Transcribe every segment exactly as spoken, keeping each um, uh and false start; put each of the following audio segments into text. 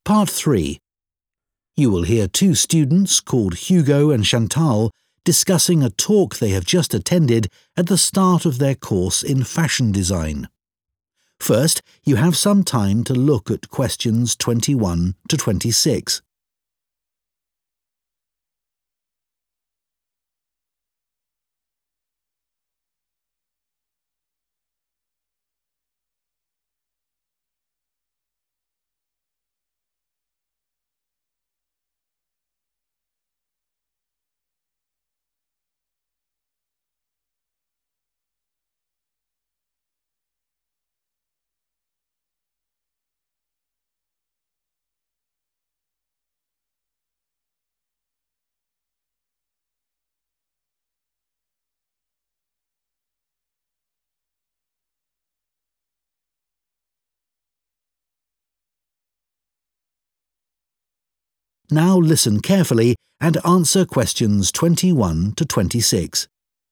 Part three. You will hear two students called Hugo and Chantal discussing a talk they have just attended at the start of their course in fashion design. First, you have some time to look at questions twenty-one to twenty-six. Now listen carefully and answer questions twenty-one to twenty-six.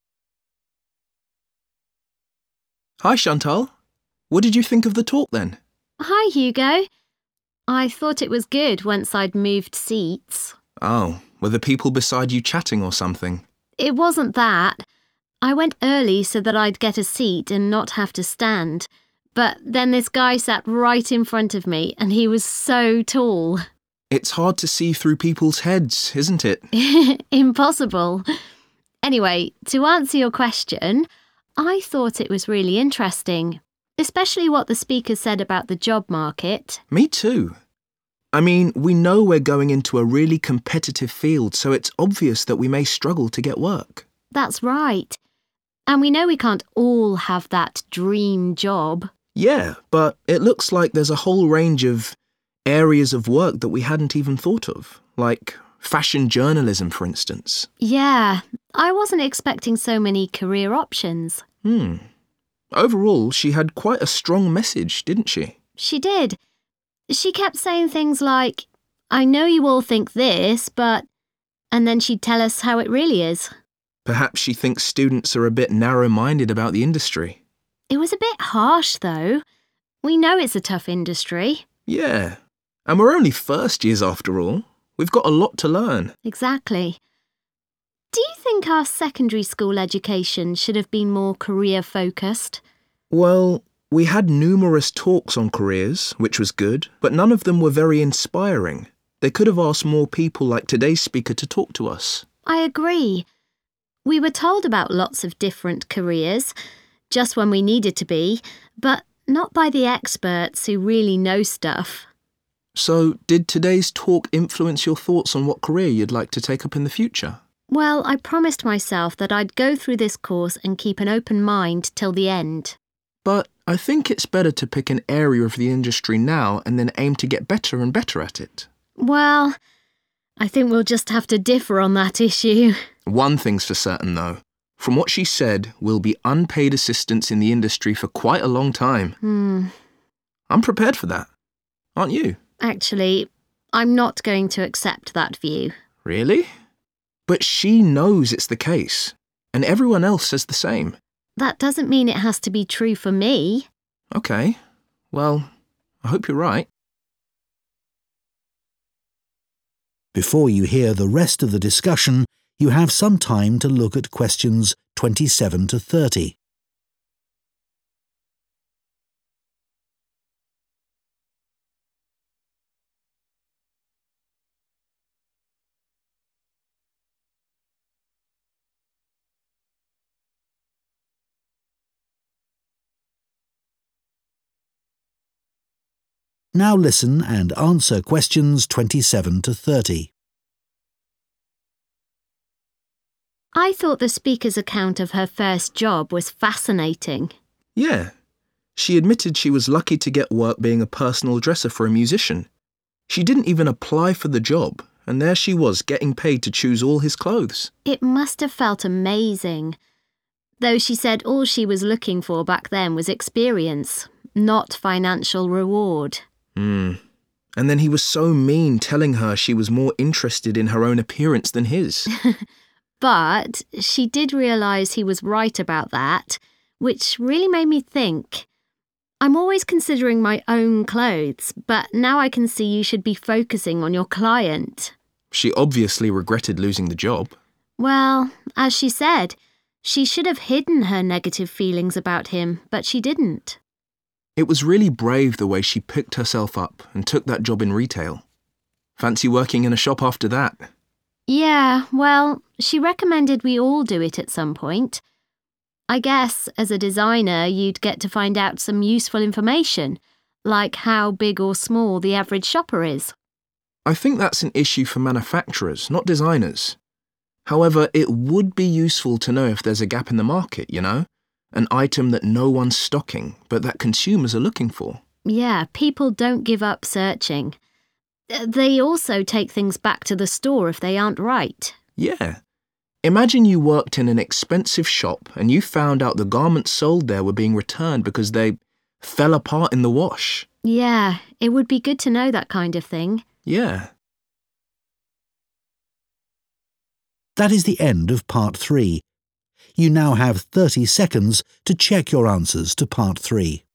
Hi, Chantal. What did you think of the talk then? Hi, Hugo. I thought it was good once I'd moved seats. Oh, were the people beside you chatting or something? It wasn't that. I went early so that I'd get a seat and not have to stand. But then this guy sat right in front of me and he was so tall. It's hard to see through people's heads, isn't it? Impossible. Anyway, to answer your question, I thought it was really interesting, especially what the speaker said about the job market. Me too. I mean, we know we're going into a really competitive field, so it's obvious that we may struggle to get work. That's right. And we know we can't all have that dream job. Yeah, but it looks like there's a whole range of areas of work that we hadn't even thought of, like fashion journalism, for instance. Yeah, I wasn't expecting so many career options. Hmm. Overall, she had quite a strong message, didn't she? She did. She kept saying things like, I know you all think this, but... And then she'd tell us how it really is. Perhaps she thinks students are a bit narrow-minded about the industry. It was a bit harsh, though. We know it's a tough industry. Yeah. And we're only first years after all. We've got a lot to learn. Exactly. Do you think our secondary school education should have been more career-focused? Well, we had numerous talks on careers, which was good, but none of them were very inspiring. They could have asked more people like today's speaker to talk to us. I agree. We were told about lots of different careers, just when we needed to be, but not by the experts who really know stuff. So, did today's talk influence your thoughts on what career you'd like to take up in the future? Well, I promised myself that I'd go through this course and keep an open mind till the end. But I think it's better to pick an area of the industry now and then aim to get better and better at it. Well, I think we'll just have to differ on that issue. One thing's for certain, though. From what she said, we'll be unpaid assistants in the industry for quite a long time. Hmm. I'm prepared for that. Aren't you? Actually, I'm not going to accept that view. Really? But she knows it's the case, and everyone else says the same. That doesn't mean it has to be true for me. Okay. Well, I hope you're right. Before you hear the rest of the discussion, you have some time to look at questions twenty-seven to thirty. Now listen and answer questions twenty-seven to thirty. I thought the speaker's account of her first job was fascinating. Yeah. She admitted she was lucky to get work being a personal dresser for a musician. She didn't even apply for the job, and there she was getting paid to choose all his clothes. It must have felt amazing. Though she said all she was looking for back then was experience, not financial reward. Hmm. And then he was so mean, telling her she was more interested in her own appearance than his. But she did realise he was right about that, which really made me think. I'm always considering my own clothes, but now I can see you should be focusing on your client. She obviously regretted losing the job. Well, as she said, she should have hidden her negative feelings about him, but she didn't. It was really brave the way she picked herself up and took that job in retail. Fancy working in a shop after that? Yeah, well, she recommended we all do it at some point. I guess, as a designer, you'd get to find out some useful information, like how big or small the average shopper is. I think that's an issue for manufacturers, not designers. However, it would be useful to know if there's a gap in the market, you know? An item that no one's stocking, but that consumers are looking for. Yeah, people don't give up searching. They also take things back to the store if they aren't right. Yeah. Imagine you worked in an expensive shop and you found out the garments sold there were being returned because they fell apart in the wash. Yeah, it would be good to know that kind of thing. Yeah. That is the end of part three. You now have thirty seconds to check your answers to part three.